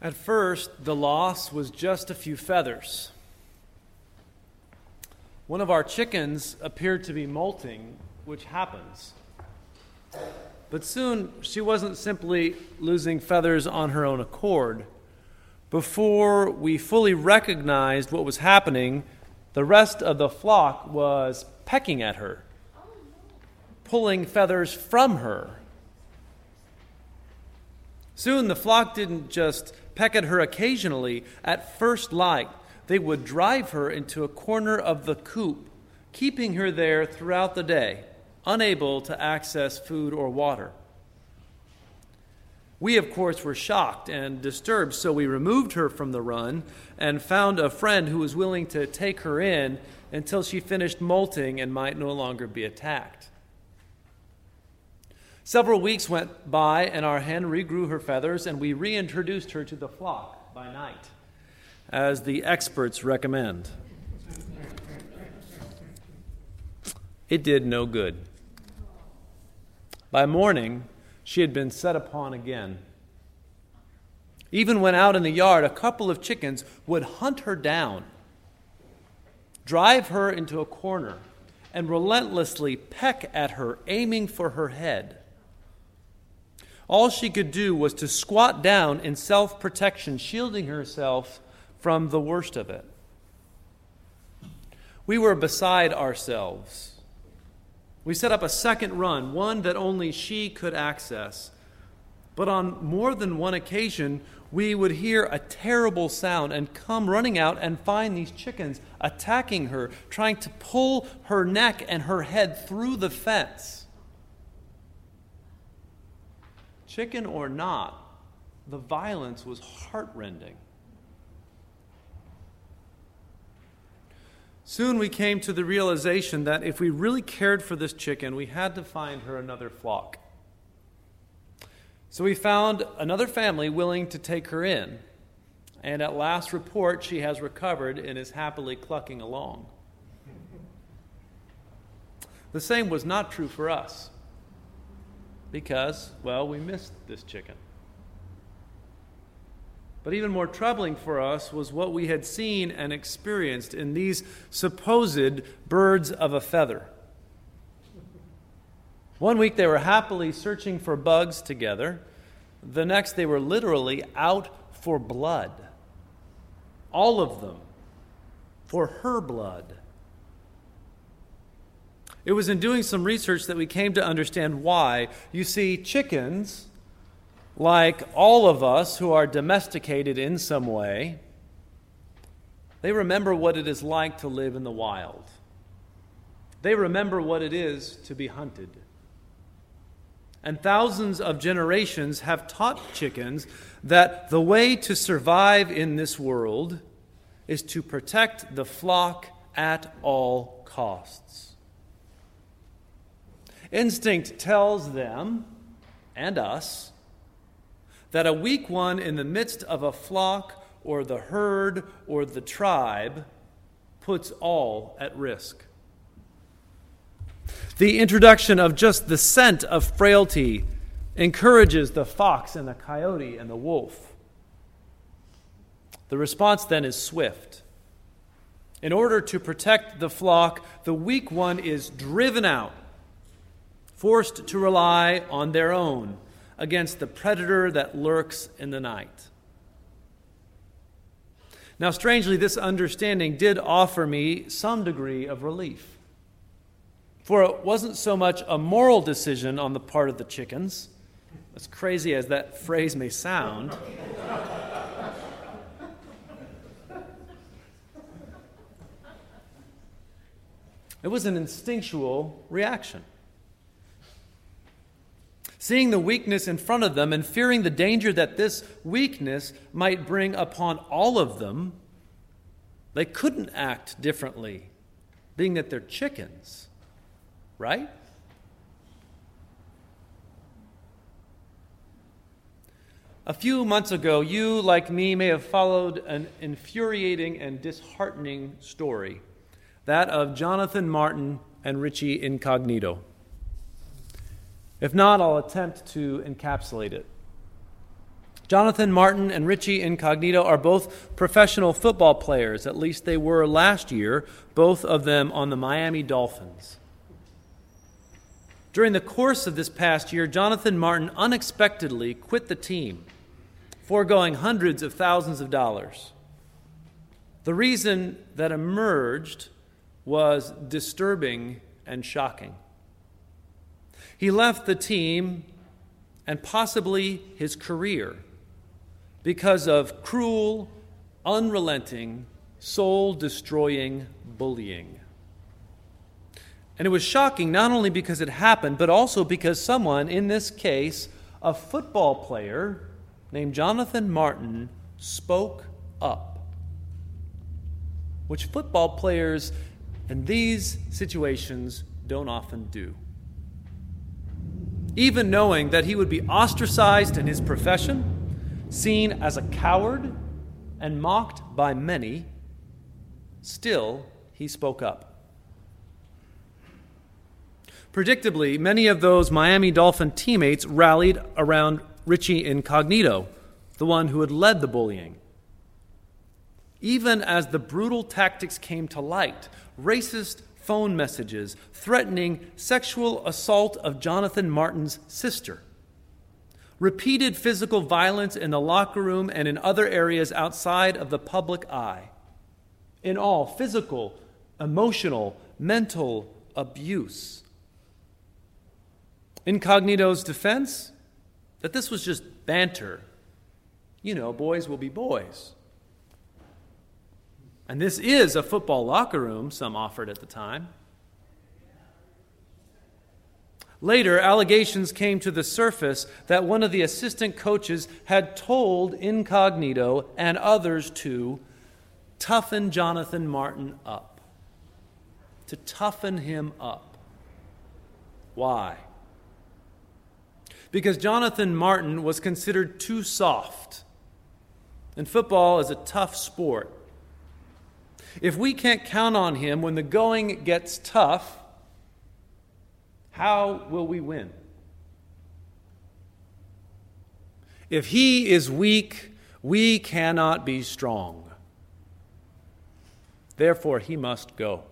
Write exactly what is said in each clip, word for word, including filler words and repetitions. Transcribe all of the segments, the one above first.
At first, the loss was just a few feathers. One of our chickens appeared to be molting, which happens. But soon, she wasn't simply losing feathers on her own accord. Before we fully recognized what was happening, the rest of the flock was pecking at her, pulling feathers from her. Soon the flock didn't just peck at her occasionally. At first light, they would drive her into a corner of the coop, keeping her there throughout the day, unable to access food or water. We, of course, were shocked and disturbed, so we removed her from the run and found a friend who was willing to take her in until she finished molting and might no longer be attacked. Several weeks went by, and our hen regrew her feathers, and we reintroduced her to the flock by night, as the experts recommend. It did no good. By morning, she had been set upon again. Even when out in the yard, a couple of chickens would hunt her down, drive her into a corner, and relentlessly peck at her, aiming for her head. All she could do was to squat down in self-protection, shielding herself from the worst of it. We were beside ourselves. We set up a second run, one that only she could access. But on more than one occasion, we would hear a terrible sound and come running out and find these chickens attacking her, trying to pull her neck and her head through the fence. Chicken or not, the violence was heartrending. Soon we came to the realization that if we really cared for this chicken, we had to find her another flock. So we found another family willing to take her in, and at last report, she has recovered and is happily clucking along. The same was not true for us. Because, well, we missed this chicken. But even more troubling for us was what we had seen and experienced in these supposed birds of a feather. One week they were happily searching for bugs together. The next they were literally out for blood. All of them. For her blood. It was in doing some research that we came to understand why. You see, chickens, like all of us who are domesticated in some way, they remember what it is like to live in the wild. They remember what it is to be hunted. And thousands of generations have taught chickens that the way to survive in this world is to protect the flock at all costs. Instinct tells them, and us, that a weak one in the midst of a flock or the herd or the tribe puts all at risk. The introduction of just the scent of frailty encourages the fox and the coyote and the wolf. The response then is swift. In order to protect the flock, the weak one is driven out, forced to rely on their own against the predator that lurks in the night. Now, strangely, this understanding did offer me some degree of relief. For it wasn't so much a moral decision on the part of the chickens, as crazy as that phrase may sound. It was an instinctual reaction. Seeing the weakness in front of them and fearing the danger that this weakness might bring upon all of them, they couldn't act differently, being that they're chickens, right? A few months ago, you, like me, may have followed an infuriating and disheartening story, that of Jonathan Martin and Richie Incognito. If not, I'll attempt to encapsulate it. Jonathan Martin and Richie Incognito are both professional football players. At least they were last year, both of them on the Miami Dolphins. During the course of this past year, Jonathan Martin unexpectedly quit the team, foregoing hundreds of thousands of dollars. The reason that emerged was disturbing and shocking. He left the team and possibly his career because of cruel, unrelenting, soul-destroying bullying. And it was shocking not only because it happened, but also because someone, in this case, a football player named Jonathan Martin, spoke up, which football players in these situations don't often do. Even knowing that he would be ostracized in his profession, seen as a coward, and mocked by many, still he spoke up. Predictably, many of those Miami Dolphin teammates rallied around Richie Incognito, the one who had led the bullying. Even as the brutal tactics came to light, racist phone messages threatening sexual assault of Jonathan Martin's sister, repeated physical violence in the locker room and in other areas outside of the public eye. In all, physical, emotional, mental abuse. Incognito's defense? That this was just banter. You know, boys will be boys. And this is a football locker room, some offered at the time. Later, allegations came to the surface that one of the assistant coaches had told Incognito and others to toughen Jonathan Martin up. To toughen him up. Why? Because Jonathan Martin was considered too soft. And football is a tough sport. If we can't count on him when the going gets tough, how will we win? If he is weak, we cannot be strong. Therefore, he must go.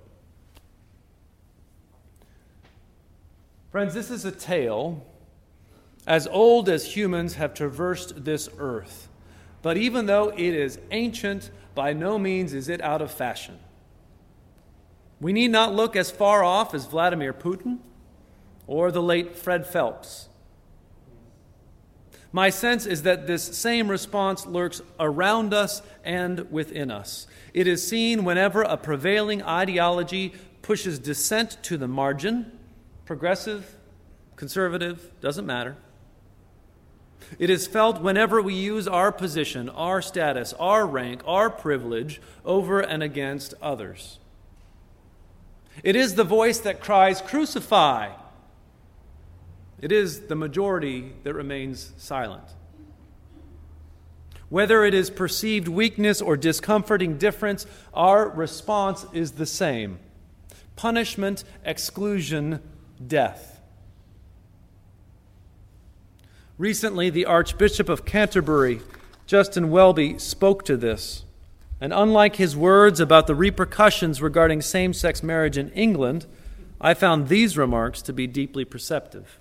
Friends, this is a tale as old as humans have traversed this earth. But even though it is ancient, by no means is it out of fashion. We need not look as far off as Vladimir Putin or the late Fred Phelps. My sense is that this same response lurks around us and within us. It is seen whenever a prevailing ideology pushes dissent to the margin, progressive, conservative, doesn't matter. It is felt whenever we use our position, our status, our rank, our privilege over and against others. It is the voice that cries, "Crucify!" It is the majority that remains silent. Whether it is perceived weakness or discomforting difference, our response is the same: punishment, exclusion, death. Recently, the Archbishop of Canterbury, Justin Welby, spoke to this. And unlike his words about the repercussions regarding same-sex marriage in England, I found these remarks to be deeply perceptive.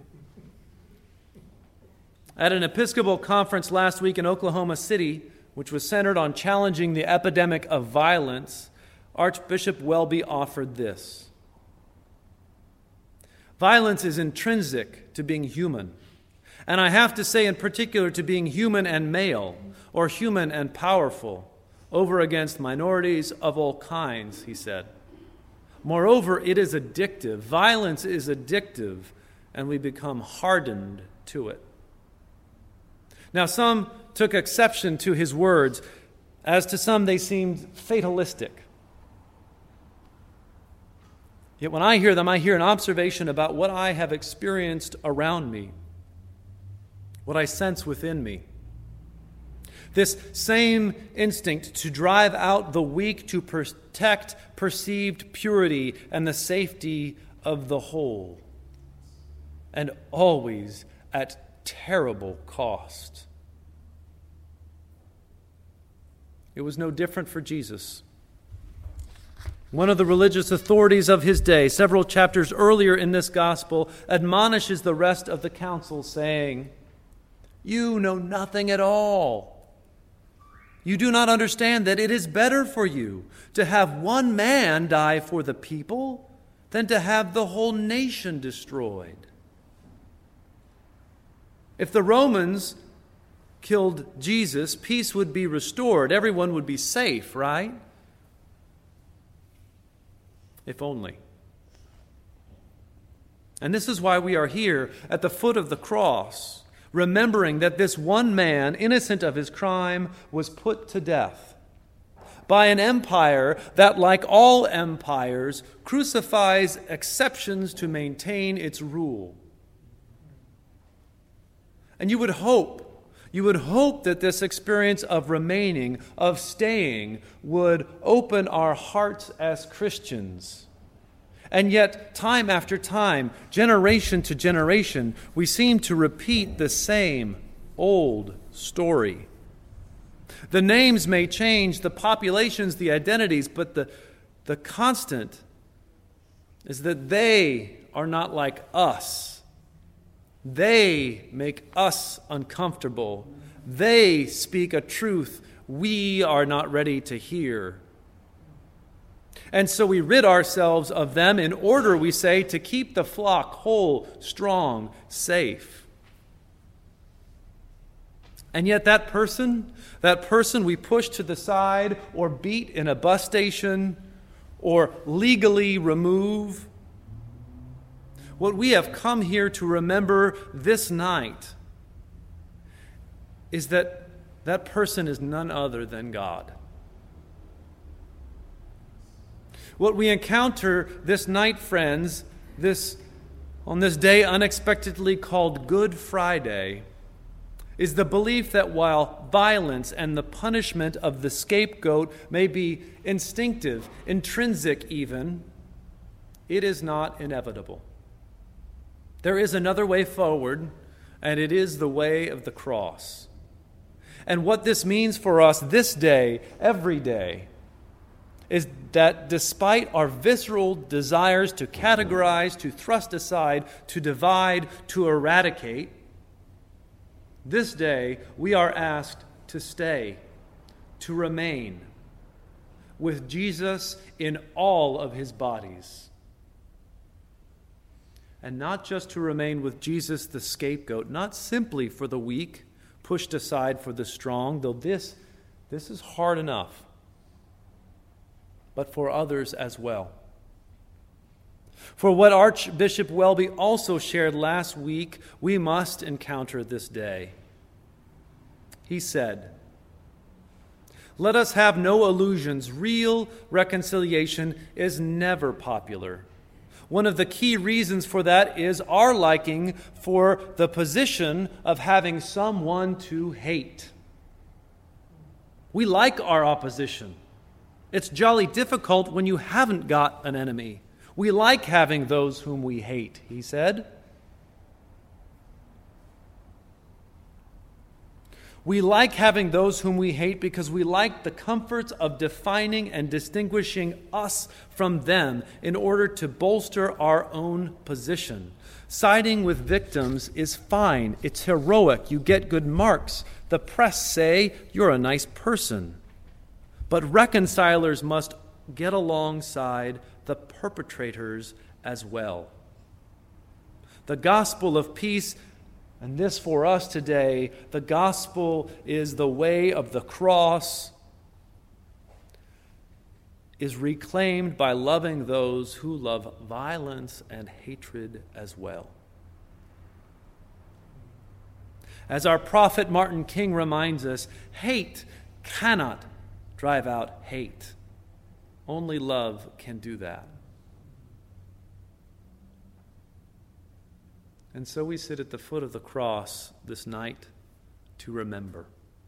At an Episcopal conference last week in Oklahoma City, which was centered on challenging the epidemic of violence, Archbishop Welby offered this: violence is intrinsic to being human, and I have to say in particular to being human and male, or human and powerful, over against minorities of all kinds, he said. Moreover, it is addictive. Violence is addictive, and we become hardened to it. Now, some took exception to his words. As to some, they seemed fatalistic. Yet when I hear them, I hear an observation about what I have experienced around me, what I sense within me. This same instinct to drive out the weak, to protect perceived purity and the safety of the whole, and always at terrible cost. It was no different for Jesus. One of the religious authorities of his day, several chapters earlier in this gospel, admonishes the rest of the council, saying, "You know nothing at all. You do not understand that it is better for you to have one man die for the people than to have the whole nation destroyed." If the Romans killed Jesus, peace would be restored. Everyone would be safe, right? If only. And this is why we are here at the foot of the cross, remembering that this one man, innocent of his crime, was put to death by an empire that, like all empires, crucifies exceptions to maintain its rule. And you would hope You would hope that this experience of remaining, of staying, would open our hearts as Christians. And yet, time after time, generation to generation, we seem to repeat the same old story. The names may change, the populations, the identities, but the, the constant is that they are not like us. They make us uncomfortable. They speak a truth we are not ready to hear. And so we rid ourselves of them in order, we say, to keep the flock whole, strong, safe. And yet that person, that person we push to the side or beat in a bus station or legally remove, what we have come here to remember this night is that that person is none other than God. What we encounter this night, friends, this on this day unexpectedly called Good Friday, is the belief that while violence and the punishment of the scapegoat may be instinctive, intrinsic even, it is not inevitable. There is another way forward, and it is the way of the cross. And what this means for us this day, every day, is that despite our visceral desires to categorize, to thrust aside, to divide, to eradicate, this day we are asked to stay, to remain with Jesus in all of his bodies. And not just to remain with Jesus the scapegoat, not simply for the weak, pushed aside for the strong, though this, this is hard enough, but for others as well. For what Archbishop Welby also shared last week, we must encounter this day. He said, "Let us have no illusions. Real reconciliation is never popular. One of the key reasons for that is our liking for the position of having someone to hate. We like our opposition. It's jolly difficult when you haven't got an enemy. We like having those whom we hate," he said. We like having those whom we hate because we like the comforts of defining and distinguishing us from them in order to bolster our own position. Siding with victims is fine. It's heroic. You get good marks. The press say you're a nice person. But reconcilers must get alongside the perpetrators as well. The gospel of peace, and this for us today, the gospel is the way of the cross, is reclaimed by loving those who love violence and hatred as well. As our prophet Martin King reminds us, hate cannot drive out hate. Only love can do that. And so we sit at the foot of the cross this night to remember.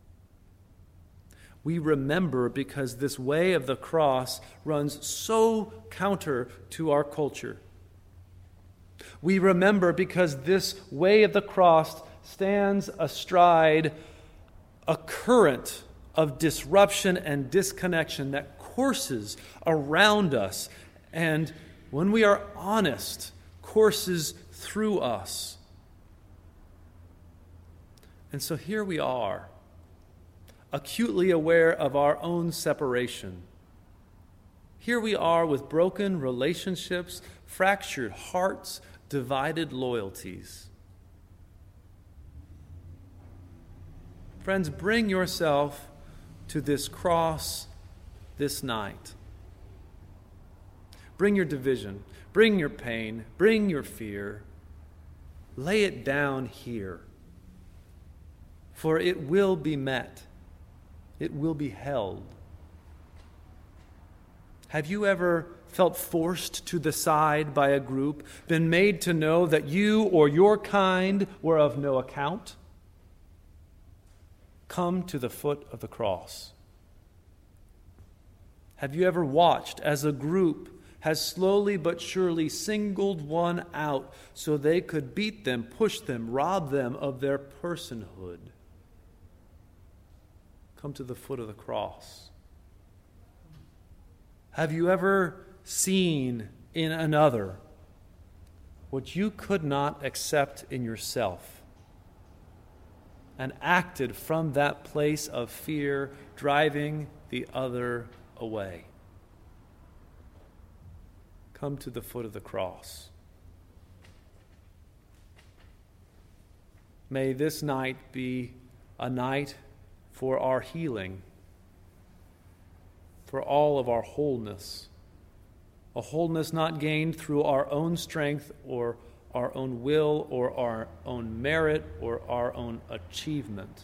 We remember because this way of the cross runs so counter to our culture. We remember because this way of the cross stands astride a current of disruption and disconnection that courses around us, and when we are honest, courses through us. And so here we are, acutely aware of our own separation. Here we are with broken relationships, fractured hearts, divided loyalties. Friends, bring yourself to this cross this night. Bring your division, bring your pain, bring your fear. Lay it down here, for it will be met. It will be held. Have you ever felt forced to the side by a group, been made to know that you or your kind were of no account? Come to the foot of the cross. Have you ever watched as a group has slowly but surely singled one out so they could beat them, push them, rob them of their personhood? Come to the foot of the cross. Have you ever seen in another what you could not accept in yourself and acted from that place of fear, driving the other away? Come to the foot of the cross. May this night be a night for our healing, for all of our wholeness, a wholeness not gained through our own strength or our own will or our own merit or our own achievement,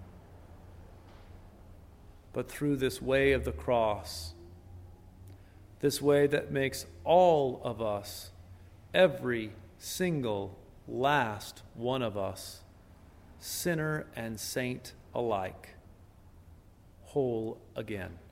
but through this way of the cross, this way that makes all of us, every single last one of us, sinner and saint alike, whole again.